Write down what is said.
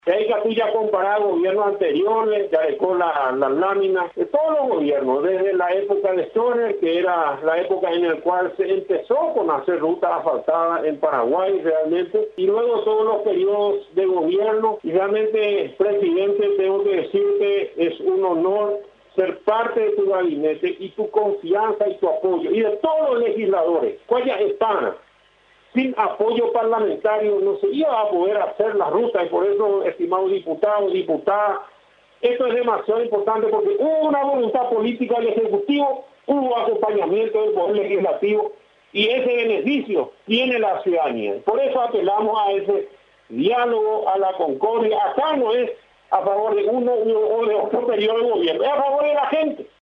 Hay que ya comparar gobiernos anteriores, ya dejó las láminas de todos los gobiernos, desde la época de Stoner, que era la época en la cual se empezó con hacer rutas asfaltadas en Paraguay realmente, y luego todos los periodos de gobierno, y realmente, presidente, tengo que decirte, es un honor ser parte de tu gabinete y tu confianza y tu apoyo, y de todos los legisladores, cuya están. Sin apoyo parlamentario no se iba a poder hacer la ruta, y por eso, estimados diputados, diputadas, esto es demasiado importante porque hubo una voluntad política del Ejecutivo, hubo acompañamiento del Poder Legislativo, y ese beneficio tiene la ciudadanía. Por eso apelamos a ese diálogo, a la concordia. Acá no es a favor de uno o de otro periodo de gobierno, es a favor de la gente.